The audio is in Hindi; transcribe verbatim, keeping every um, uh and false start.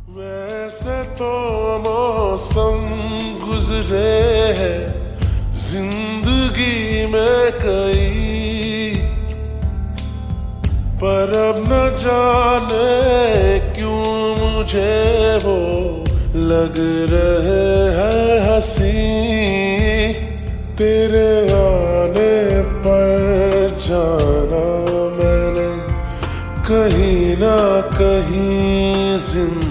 वैसे तो मौसम गुजरे हैं जिंदगी में कई, पर अब न जाने क्यों मुझे वो लग रहे हैं हंसी। तेरे आने पर जाना मैंने कहीं ना कहीं जिंदगी